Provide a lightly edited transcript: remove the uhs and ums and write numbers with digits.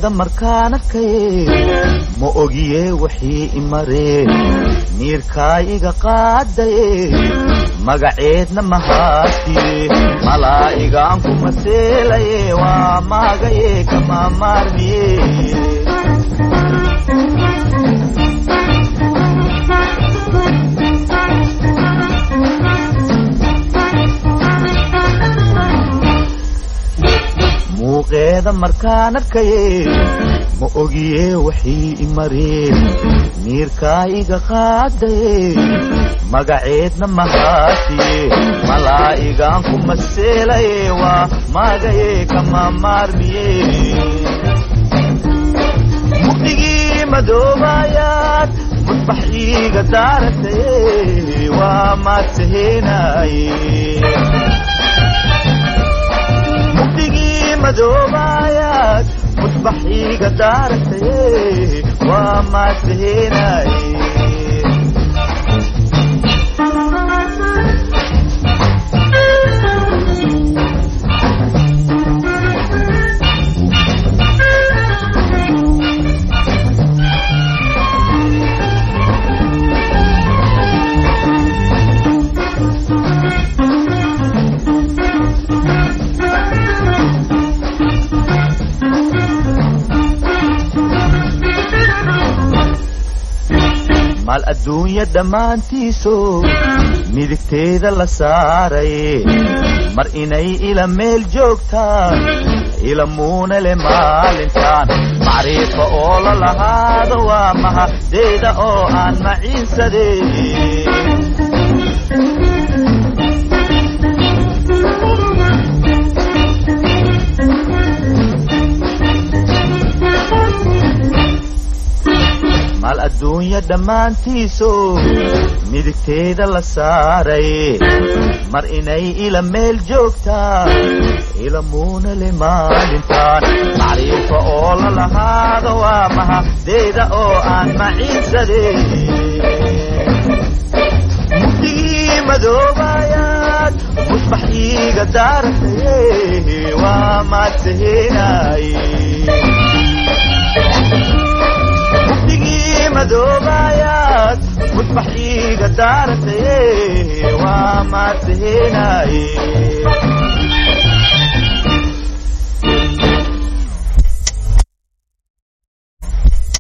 muuqeeda markaan arkay ma ogiye wixii imaree niirkaa iga qaadaye magaceedna mahaasiye malaa'igaan ku maseelaye waa maagaye kama maarmiye muuqeeda markaan arkaye ma ogiye wixii imaree niirkaa iga qaadaye magaceedna mahaasiye malaa'igaan ku maseelaye waa maagaye kama maarmiye mugdigii madoobayaad musbax iiga daarataye waa maadtaheenaye madoobayaad musbax iiga daarataye waa maadtaheenaye maal adduunya dhammaantiiso midigteeda la saaraye mar inay ila meel joogtaan ila muuna le maalintaan macriifa oo la lahaado waa mahaddeeda oo aan maciinsadee maal adduunya dhammaantiiso midigteeda la saaraye mar inay ila meel joogtaan ila muuna le maalintaan macriifa oo la lahaado waa mahaddeeda oo aan maciinsadee mugdigii madoobayaad musbax iiga daarataye waa maadtaheenaye madoobayaad musbax iiga daarataye waa maadtaheenaye